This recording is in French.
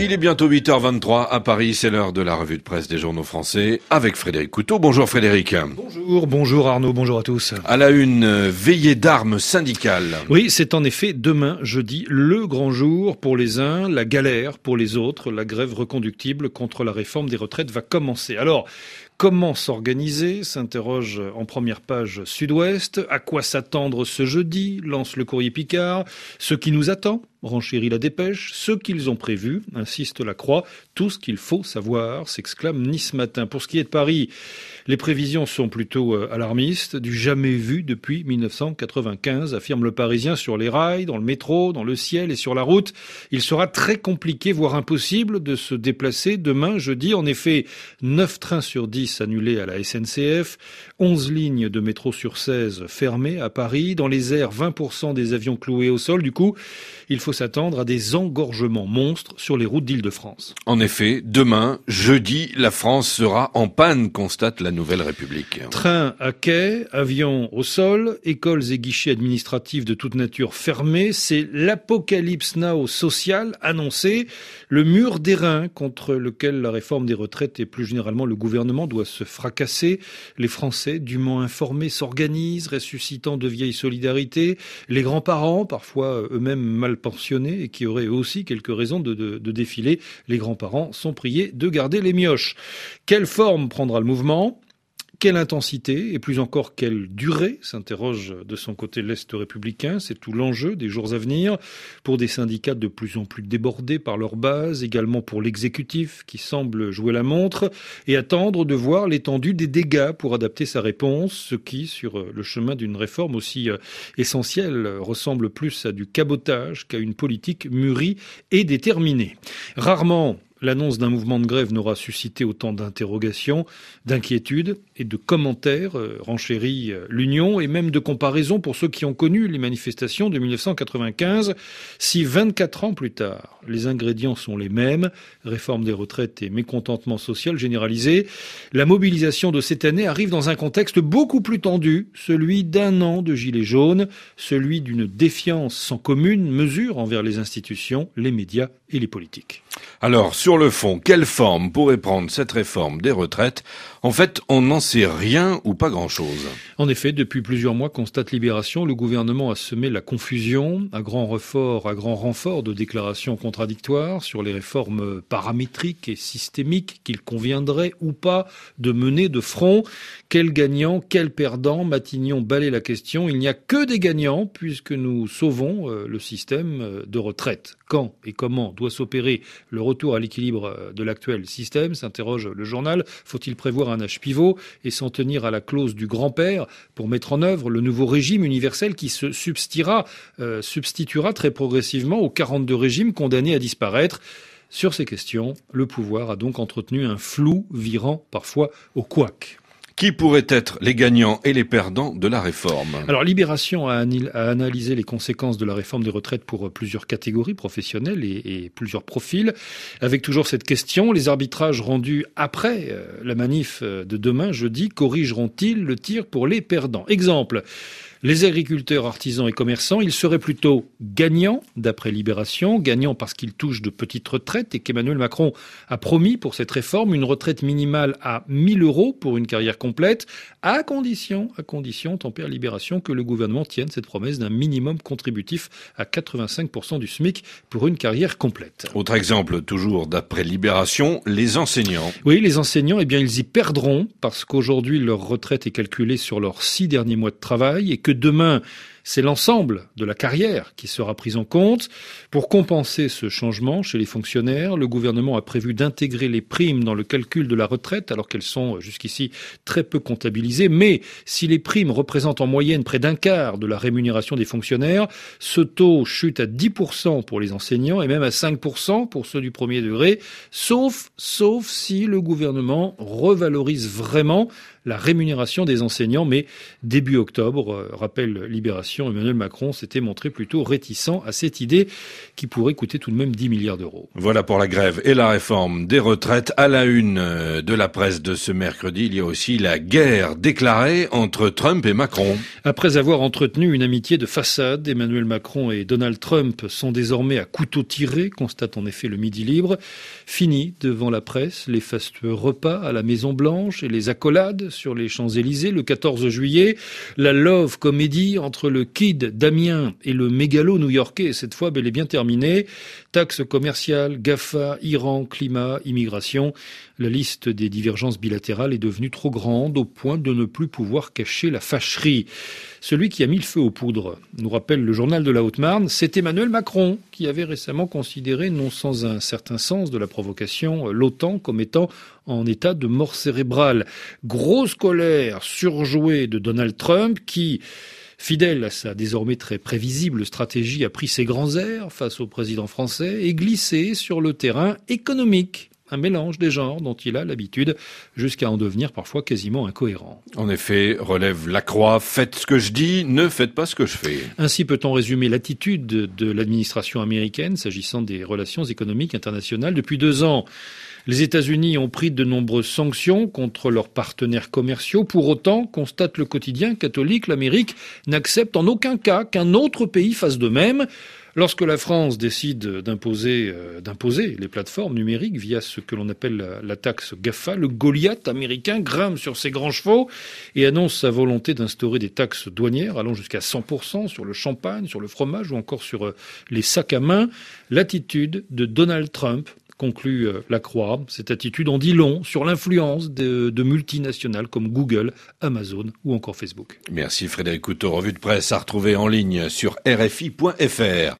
Il est bientôt 8h23 à Paris, c'est l'heure de la revue de presse des journaux français avec Frédéric Couteau. Bonjour Frédéric. Bonjour Arnaud, bonjour à tous. À la une, veillée d'armes syndicales. Oui, c'est en effet demain, jeudi, le grand jour pour les uns, la galère pour les autres. La grève reconductible contre la réforme des retraites va commencer. Alors, comment s'organiser, s'interroge en première page Sud-Ouest. À quoi s'attendre ce jeudi, lance le courrier Picard. Ce qui nous attend, renchérit la Dépêche. Ce qu'ils ont prévu, insiste la Croix. Tout ce qu'il faut savoir, s'exclame Nice Matin. Pour ce qui est de Paris, les prévisions sont plutôt alarmistes. Du jamais vu depuis 1995, affirme le Parisien. Sur les rails, dans le métro, dans le ciel et sur la route, il sera très compliqué, voire impossible, de se déplacer demain, jeudi. En effet, 9 trains sur 10 annulés à la SNCF, 11 lignes de métro sur 16 fermées à Paris. Dans les airs, 20% des avions cloués au sol. Du coup, il faut s'attendre à des engorgements monstres sur les routes d'Île-de-France. En effet, demain, jeudi, la France sera en panne, constate la Nouvelle République. Trains à quai, avions au sol, écoles et guichets administratifs de toute nature fermés. C'est l'apocalypse now social annoncé, le mur d'airain contre lequel la réforme des retraites et plus généralement le gouvernement doit se fracasser. Les Français, dûment informés, s'organisent, ressuscitant de vieilles solidarités. Les grands-parents, parfois eux-mêmes mal pensionnés et qui auraient eux aussi quelques raisons de défiler, les grands-parents sont priés de garder les mioches. Quelle forme prendra le mouvement ? Quelle intensité et plus encore quelle durée, s'interroge de son côté l'Est républicain. C'est tout l'enjeu des jours à venir pour des syndicats de plus en plus débordés par leur base, également pour l'exécutif qui semble jouer la montre et attendre de voir l'étendue des dégâts pour adapter sa réponse, ce qui, sur le chemin d'une réforme aussi essentielle, ressemble plus à du cabotage qu'à une politique mûrie et déterminée. Rarement, l'annonce d'un mouvement de grève n'aura suscité autant d'interrogations, d'inquiétudes et de commentaires, renchérit l'Union, et même de comparaisons pour ceux qui ont connu les manifestations de 1995. Si 24 ans plus tard, les ingrédients sont les mêmes, réforme des retraites et mécontentement social généralisé, la mobilisation de cette année arrive dans un contexte beaucoup plus tendu, celui d'un an de gilets jaunes, celui d'une défiance sans commune mesure envers les institutions, les médias et les politiques. Alors, sur le fond, quelle forme pourrait prendre cette réforme des retraites ? En fait, on n'en sait rien ou pas grand-chose. En effet, depuis plusieurs mois, constate Libération, le gouvernement a semé la confusion, à grand renfort de déclarations contradictoires sur les réformes paramétriques et systémiques qu'il conviendrait ou pas de mener de front. Quel gagnant, quel perdant ? Matignon balaie la question. Il n'y a que des gagnants puisque nous sauvons le système de retraite. Quand et comment doit s'opérer le retour à l'équilibre de l'actuel système, s'interroge le journal. Faut-il prévoir un âge pivot et s'en tenir à la clause du grand-père pour mettre en œuvre le nouveau régime universel qui se substituera très progressivement aux 42 régimes condamnés à disparaître ? Sur ces questions, le pouvoir a donc entretenu un flou virant parfois au couac. Qui pourraient être les gagnants et les perdants de la réforme ? Alors, Libération a analysé les conséquences de la réforme des retraites pour plusieurs catégories professionnelles et plusieurs profils, avec toujours cette question, les arbitrages rendus après la manif de demain, jeudi, corrigeront-ils le tir pour les perdants ? Exemple, les agriculteurs, artisans et commerçants, ils seraient plutôt gagnants, d'après Libération, gagnants parce qu'ils touchent de petites retraites et qu'Emmanuel Macron a promis pour cette réforme une retraite minimale à 1 000 € pour une carrière complète, à condition, tempère Libération, que le gouvernement tienne cette promesse d'un minimum contributif à 85% du SMIC pour une carrière complète. Autre exemple, toujours d'après Libération, les enseignants. Oui, les enseignants, ils y perdront parce qu'aujourd'hui, leur retraite est calculée sur leurs 6 derniers mois de travail et que demain, c'est l'ensemble de la carrière qui sera prise en compte. Pour compenser ce changement chez les fonctionnaires, le gouvernement a prévu d'intégrer les primes dans le calcul de la retraite, alors qu'elles sont jusqu'ici très peu comptabilisées. Mais si les primes représentent en moyenne près d'un quart de la rémunération des fonctionnaires, ce taux chute à 10% pour les enseignants et même à 5% pour ceux du premier degré, sauf si le gouvernement revalorise vraiment la rémunération des enseignants. Mais début octobre, rappelle Libération, l'administration Emmanuel Macron s'était montré plutôt réticent à cette idée qui pourrait coûter tout de même 10 milliards d'euros. Voilà pour la grève et la réforme des retraites. À la une de la presse de ce mercredi, il y a aussi la guerre déclarée entre Trump et Macron. Après avoir entretenu une amitié de façade, Emmanuel Macron et Donald Trump sont désormais à couteau tiré, constate en effet le Midi Libre. Fini devant la presse les fastueux repas à la Maison-Blanche et les accolades sur les Champs-Élysées le 14 juillet. La love comédie entre le kid d'Amiens et le mégalo new-yorkais est cette fois bel et bien terminée. Taxes commerciales, GAFA, Iran, climat, immigration. La liste des divergences bilatérales est devenue trop grande au point de ne plus pouvoir cacher la fâcherie. Celui qui a mis le feu aux poudres, nous rappelle le journal de la Haute-Marne, c'est Emmanuel Macron qui avait récemment considéré, non sans un certain sens de la provocation, l'OTAN comme étant en état de mort cérébrale. Grosse colère surjouée de Donald Trump qui, fidèle à sa désormais très prévisible stratégie, a pris ses grands airs face au président français et glissé sur le terrain économique. Un mélange des genres dont il a l'habitude, jusqu'à en devenir parfois quasiment incohérent. En effet, relève Lacroix, faites ce que je dis, ne faites pas ce que je fais. Ainsi peut-on résumer l'attitude de l'administration américaine s'agissant des relations économiques internationales. Depuis 2 ans, les États-Unis ont pris de nombreuses sanctions contre leurs partenaires commerciaux. Pour autant, constate le quotidien catholique, l'Amérique n'accepte en aucun cas qu'un autre pays fasse de même. Lorsque la France décide d'imposer les plateformes numériques via ce que l'on appelle la taxe GAFA, le Goliath américain grimpe sur ses grands chevaux et annonce sa volonté d'instaurer des taxes douanières allant jusqu'à 100% sur le champagne, sur le fromage ou encore sur les sacs à main. L'attitude de Donald Trump, conclut Lacroix, cette attitude en dit long sur l'influence de multinationales comme Google, Amazon ou encore Facebook. Merci Frédéric Couteau. Revue de presse à retrouver en ligne sur RFI.fr.